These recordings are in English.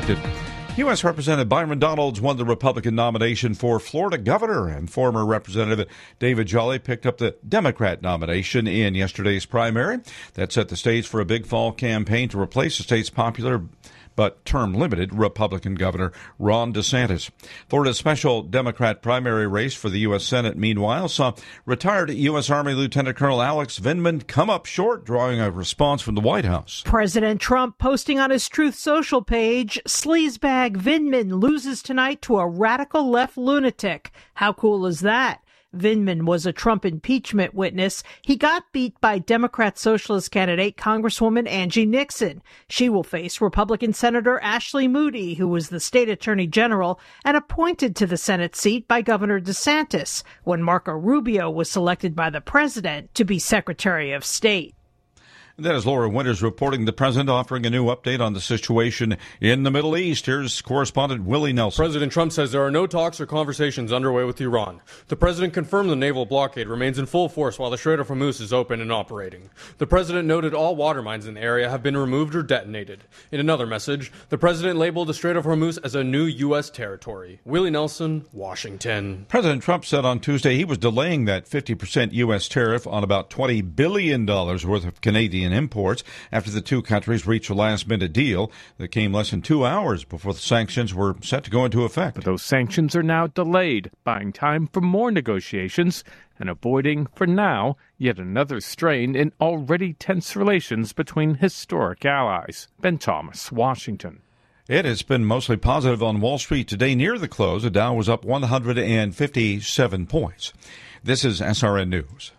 expected. U.S. Representative Byron Donalds won the Republican nomination for Florida governor, and former Representative David Jolly picked up the Democrat nomination in yesterday's primary. That set the stage for a big fall campaign to replace the state's popular but term-limited Republican Governor Ron DeSantis. Florida's special Democrat primary race for the U.S. Senate, meanwhile, saw retired U.S. Army Lieutenant Colonel Alex Vindman come up short, drawing a response from the White House. President Trump posting on his Truth Social page, "Sleazebag Vindman loses tonight to a radical left lunatic." How cool is that? Vindman was a Trump impeachment witness. He got beat by Democrat Socialist candidate Congresswoman Angie Nixon. She will face Republican Senator Ashley Moody, who was the state attorney general and appointed to the Senate seat by Governor DeSantis when Marco Rubio was selected by the president to be Secretary of State. That is Laura Winters reporting. The president offering a new update on the situation in the Middle East. Here's correspondent Willie Nelson. President Trump says there are no talks or conversations underway with Iran. The president confirmed the naval blockade remains in full force while the Strait of Hormuz is open and operating. The president noted all water mines in the area have been removed or detonated. In another message, the president labeled the Strait of Hormuz as a new U.S. territory. Willie Nelson, Washington. President Trump said on Tuesday he was delaying that 50% U.S. tariff on about $20 billion worth of Canadian imports after the two countries reached a last-minute deal that came less than 2 hours before the sanctions were set to go into effect. But those sanctions are now delayed, buying time for more negotiations and avoiding, for now, yet another strain in already tense relations between historic allies. Ben Thomas, Washington. It has been mostly positive on Wall Street today. Near the close, the Dow was up 157 points. This is SRN News.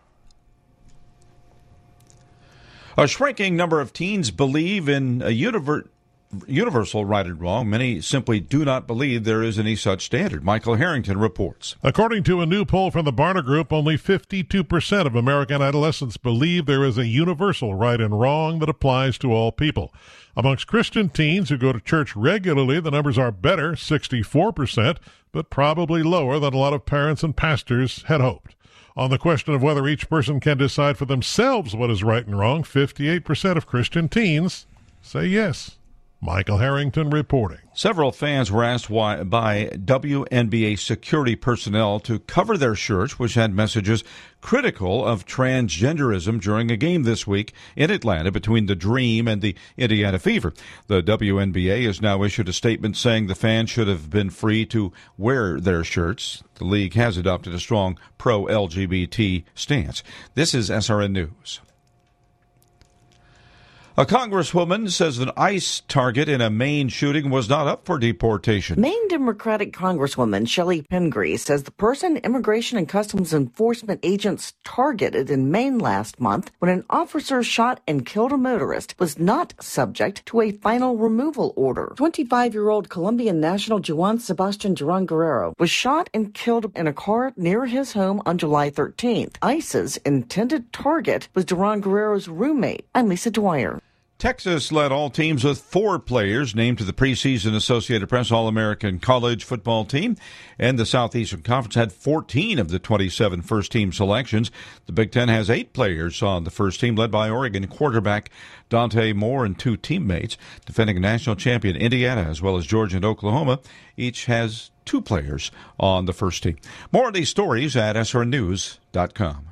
A shrinking number of teens believe in a universal right and wrong. Many simply do not believe there is any such standard. Michael Harrington reports. According to a new poll from the Barna Group, only 52% of American adolescents believe there is a universal right and wrong that applies to all people. Amongst Christian teens who go to church regularly, the numbers are better, 64%, but probably lower than a lot of parents and pastors had hoped. On the question of whether each person can decide for themselves what is right and wrong, 58% of Christian teens say yes. Michael Harrington reporting. Several fans were asked why by WNBA security personnel to cover their shirts, which had messages critical of transgenderism during a game this week in Atlanta between the Dream and the Indiana Fever. The WNBA has now issued a statement saying the fans should have been free to wear their shirts. The league has adopted a strong pro-LGBT stance. This is SRN News. A congresswoman says an ICE target in a Maine shooting was not up for deportation. Maine Democratic Congresswoman Shelley Pingree says the person Immigration and Customs Enforcement agents targeted in Maine last month when an officer shot and killed a motorist was not subject to a final removal order. 25-year-old Colombian national Juan Sebastian Duran Guerrero was shot and killed in a car near his home on July 13th. ICE's intended target was Duran Guerrero's roommate. I'm Lisa Dwyer. Texas led all teams with 4 players named to the preseason Associated Press All-American College football team, and the Southeastern Conference had 14 of the 27 first-team selections. The Big Ten has 8 players on the first team, led by Oregon quarterback Dante Moore and 2 teammates. Defending national champion Indiana, as well as Georgia and Oklahoma, each has 2 players on the first team. More of these stories at srnews.com.